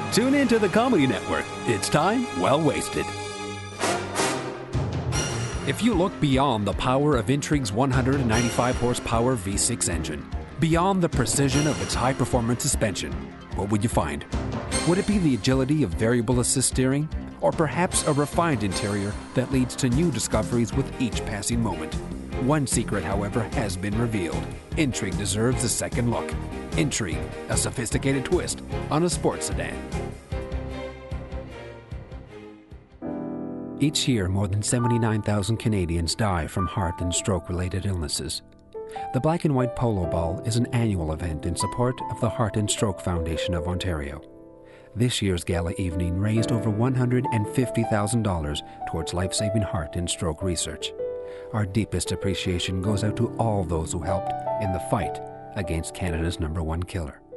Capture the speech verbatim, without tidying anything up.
Tune in to the Comedy Network. It's time well wasted. If you look beyond the power of Intrigue's one hundred ninety-five horsepower V six engine, beyond the precision of its high-performance suspension, what would you find? Would it be the agility of variable assist steering? Or perhaps a refined interior that leads to new discoveries with each passing moment? One secret, however, has been revealed. Intrigue deserves a second look. Intrigue, a sophisticated twist on a sports sedan. Each year, more than seventy-nine thousand Canadians die from heart and stroke-related illnesses. The Black and White Polo Ball is an annual event in support of the Heart and Stroke Foundation of Ontario. This year's gala evening raised over one hundred fifty thousand dollars towards life-saving heart and stroke research. Our deepest appreciation goes out to all those who helped in the fight against Canada's number one killer.